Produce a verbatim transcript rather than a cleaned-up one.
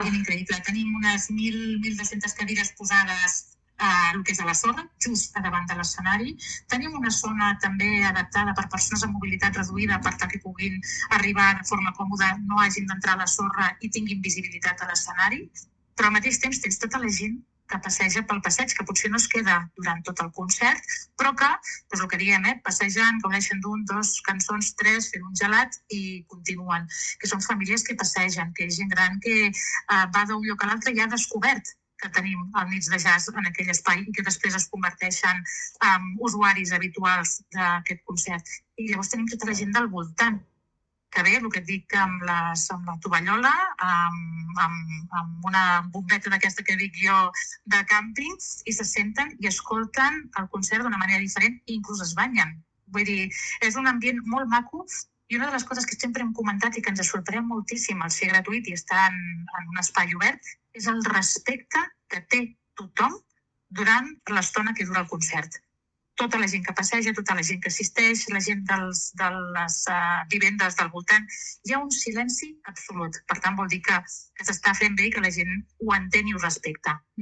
increïble. Tenim unes mil, mil dos-centes cadires posades a el que és a la sorra, just a davant de l'escenari. Tenim una zona també adaptada per persones amb mobilitat reduïda per tal que puguin arribar de forma còmoda, no hagin d'entrar a la sorra i tinguin visibilitat a l'escenari. Però al mateix temps tens tota la gent que passeja pel passeig, que potser no es queda durant tot el concert, però que, doncs el que diem, eh, passegen, gaudeixen d'un, dos cançons, tres, fent un gelat i continuen. Que són famílies que passegen, que és gent gran que eh, va d'un lloc a l'altre i ha descobert que tenim al nits de jazz en aquell espai i que després es converteixen en usuaris habituals d'aquest concert. I llavors tenim tota la gent del voltant, que bé, el que et dic, amb, les, amb la tovallola, amb, amb, amb una bombeta d'aquesta que dic jo de càmping, i se senten i escolten el concert d'una manera diferent i inclús es banyen. Vull dir, és un ambient molt maco i una de les coses que sempre hem comentat i que ens sorprèn moltíssim al ser gratuït i estar en, en un espai obert és el respecte que té tothom durant l'estona que dura el concert. Tota la gent que passeja, tota la gent que assisteix, la gent dels, de les uh, vivendes del voltant, hi ha un silenci absolut. Per tant, vol dir que, que s'està fent bé i que la gent ho entén i ho respecta.